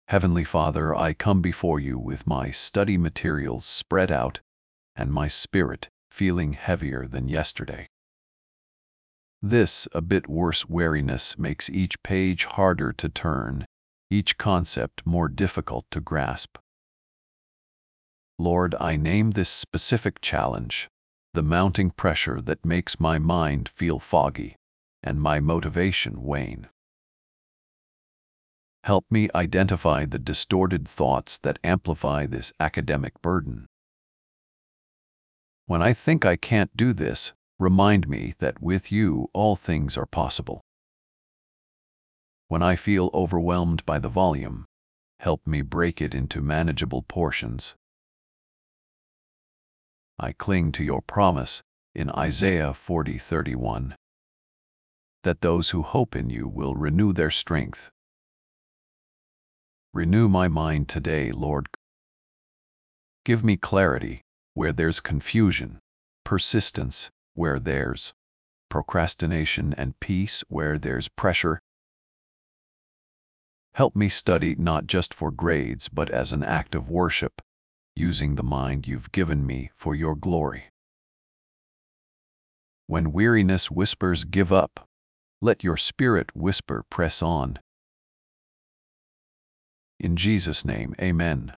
Heavenly Father, I come before you with my study materials spread out and my spirit feeling heavier than yesterday. This a bit worse weariness makes each page harder to turn, each concept more difficult to grasp. Lord, I name this specific challenge, the mounting pressure that makes my mind feel foggy and my motivation wane. Help me identify the distorted thoughts that amplify this academic burden. When I think I can't do this, remind me that with you all things are possible. When I feel overwhelmed by the volume, help me break it into manageable portions. I cling to your promise in Isaiah 40:31, that those who hope in you will renew their strength. Renew my mind today, Lord. Give me clarity where there's confusion, persistence where there's procrastination, and peace where there's pressure. Help me study not just for grades but as an act of worship, using the mind you've given me for your glory. When weariness whispers give up, let your spirit whisper press on. In Jesus' name, amen.